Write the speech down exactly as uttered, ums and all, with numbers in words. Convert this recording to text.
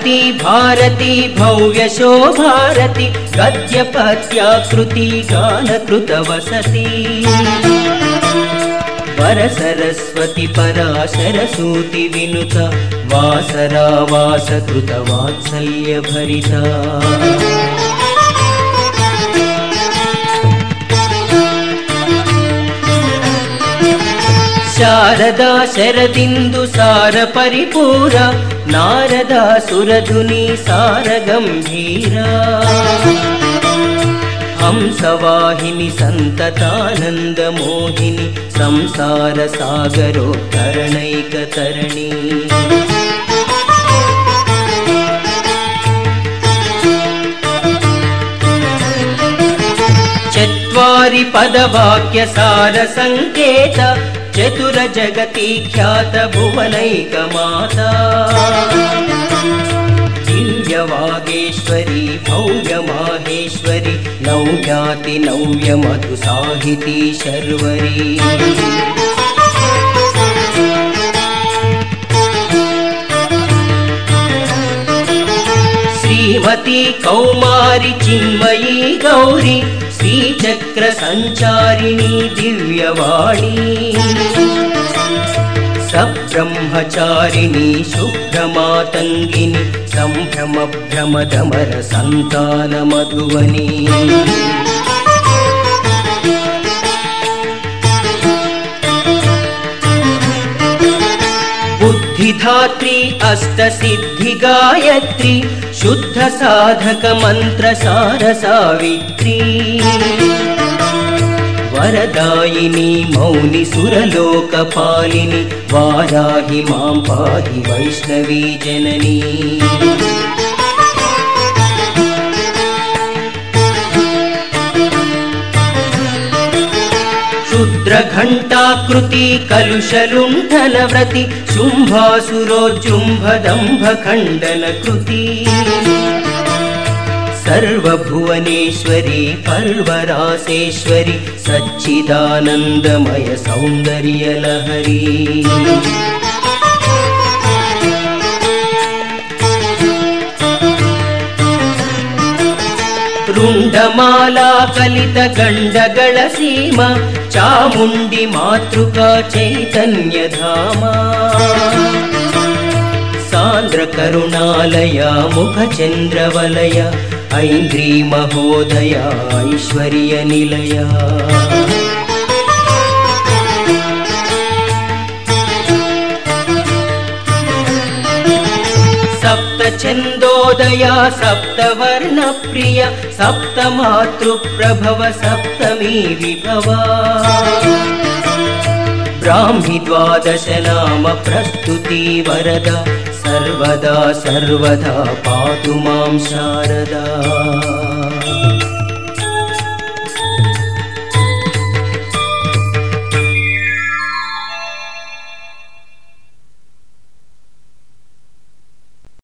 भारती भारती भव्यशो भारती गद्यपद्याकृति गानकृतवसती वरसरस्वती पराशरसूति विनुता वासरावासकृतवात्सल्यभरिता शारदा शरदिन्दु सार परिपूरा नारदा सुरधुनी सार गंभीरा हंसवाहिनी संततानंद मोहिनी संसार सागरोत्तरणैकतरणी चत्वारि पदवाक्य सार संकेत चतुर जगति ख्यात भुवनैक माता दिव्यवागेश्वरी भव्य माहेश्वरी नव्याति नव्य मधु साहिती शर्वरी श्रीमती कौमारी चिन्मयी गौरी श्रीचक्र संचारिणी दिव्यवाणी सब्रह्मचारिणी शुभ्रमातंगिनी संभ्रम भ्रमदमर संतान मधुवनी बुद्धिधात्री अष्टसिद्धि गायत्री शुद्ध साधक मंत्र सार सावित्री वरदायिनी मौनि सुरलोकपालिनी वाराहि मां पाहि वैष्णवी जननी क्षुद्रघण्टाकृति कलुषलुण्ठनव्रति शुम्भासुरोज्जुम्भदम्भखण्डनकृति सर्वभुवनेश्वरी पर्वरासेश्वरी सच्चिदानन्दमय सौन्दर्यलहरी रुण्डमाला कलित गण्डगळ सीमा चामुण्डी मातृका चैतन्यधामा सान्द्र करुणालया मुखचन्द्रवलया ऐन्द्री महोदया ऐश्वर्य निलया सप्त छन्दोदया सप्तवर्ण प्रिया सप्त मातृप्रभव सप्तमी विभवा ब्राह्मी द्वादश नाम प्रस्तुति वरदा सर्वदा सर्वदा पातु मां शारदा।